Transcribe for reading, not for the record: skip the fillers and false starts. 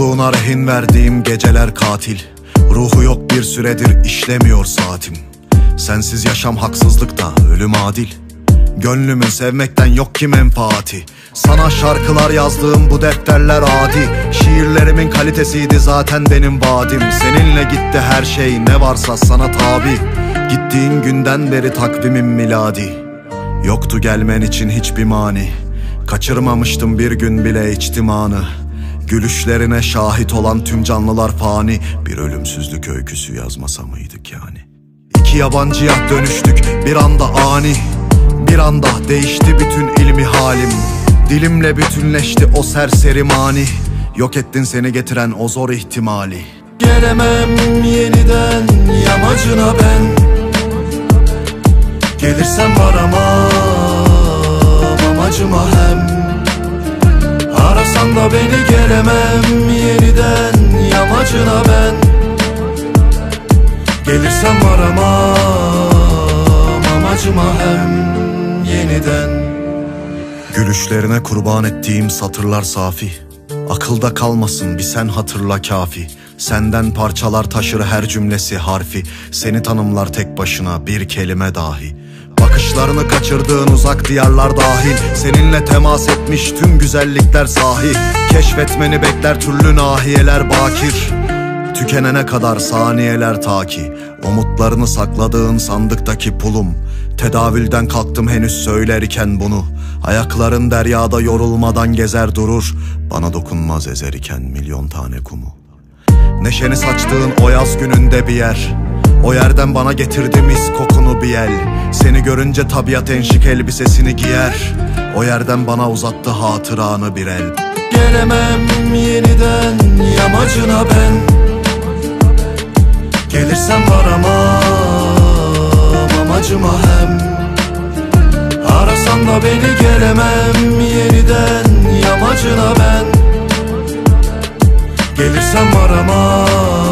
Mutluluğuna rehin verdiğim geceler katil. Ruhu yok bir süredir işlemiyor saatim. Sensiz yaşam haksızlık da ölüm adil. Gönlümün sevmekten yok ki menfaati. Sana şarkılar yazdığım bu defterler adi. Şiirlerimin kalitesiydi zaten benim vaadim. Seninle gitti her şey ne varsa sana tabi. Gittiğin günden beri takvimim miladi. Yoktu gelmen için hiçbir mani. Kaçırmamıştım bir gün bile içtimanı. Gülüşlerine şahit olan tüm canlılar fani. Bir ölümsüzlük öyküsü yazmasa mıydık yani? İki yabancıya dönüştük bir anda ani. Bir anda değişti bütün ilmi halim. Dilimle bütünleşti o serseri mani. Yok ettin seni getiren o zor ihtimali. Gelemem yeniden yamacına ben. Gelirsem varamam amacıma hem. Arasan da beni gelemem yeniden yamacına ben. Gelirsem varamam amacıma hem yeniden. Gülüşlerine kurban ettiğim satırlar safi. Akılda kalmasın bir sen hatırla kafi. Senden parçalar taşır her cümlesi harfi. Seni tanımlar tek başına bir kelime dahi. Bakışlarını kaçırdığın uzak diyarlar dahil. Seninle temas etmiş tüm güzellikler sahi. Keşfetmeni bekler türlü nahiyeler bakir. Tükenene kadar saniyeler ta ki. Umutlarını sakladığın sandıktaki pulum. Tedavülden kalktım henüz söylerken bunu. Ayakların deryada yorulmadan gezer durur. Bana dokunmaz ezer iken milyon tane kumu. Neşeni saçtığın o yaz gününde bir yer. O yerden bana getirdi mis kokunu bir el. Seni görünce tabiat enşik elbisesini giyer. O yerden bana uzattı hatıranı bir el. Gelemem yeniden yamacına ben. Gelirsem varamam amacıma hem. Arasan da beni gelemem yeniden yamacına ben. Gelirsem varamam